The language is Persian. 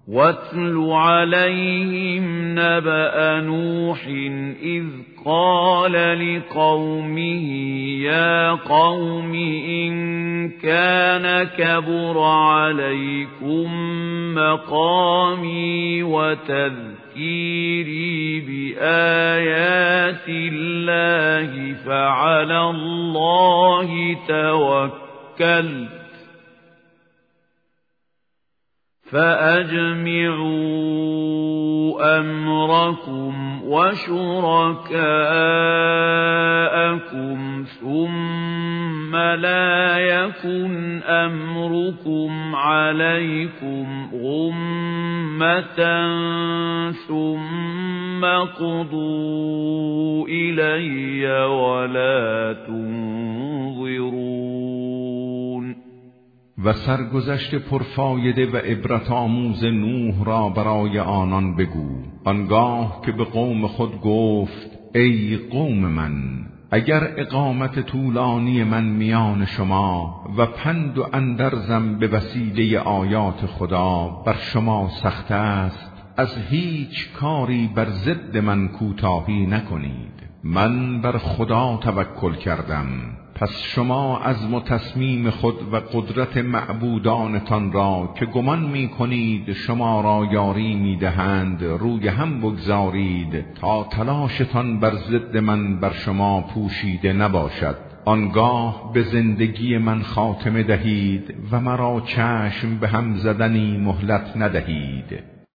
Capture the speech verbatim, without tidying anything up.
واتل عليهم نبأ نوح إذ قال لقومه يا قوم إن كان كبر عليكم مقامي وتذكيري بآيات الله فعلى الله توكلت فأجمعوا أمركم وشركاءكم ثم لا يكن أمركم عليكم غمة ثم قضوا إلي ولا تنظرون. و سرگذشت پرفایده و عبرت آموز نوح را برای آنان بگو. آنگاه که به قوم خود گفت ای قوم من، اگر اقامت طولانی من میان شما و پند و اندرزم به وسیله آیات خدا بر شما سخت است، از هیچ کاری بر ضد من کوتاهی نکنید. من بر خدا توکل کردم، پس شما از متصمیم خود و قدرت معبودانتان را که گمان می کنید شما را یاری می دهند روی هم بگذارید تا تلاشتان بر ضد من بر شما پوشیده نباشد. آنگاه به زندگی من خاتمه دهید و مرا چشم به هم زدنی مهلت ندهید.